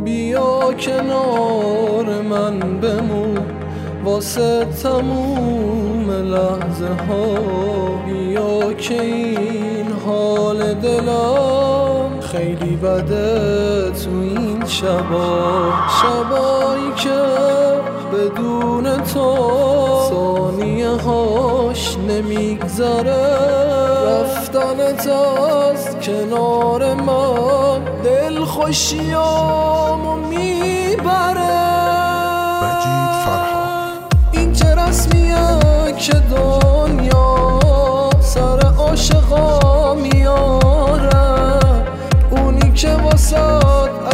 بیا کنار من بمون واسه تموم لحظه ها. بیا که این حال دلم خیلی بده تو این شبایی که بدون تو ثانیه هاش نمیگذره. رفتنت از کنار من دل خوشیامو میبره. مجید فرهاد. این چه رسمیه که دنیا سر عاشقا میاره، اونی که واسه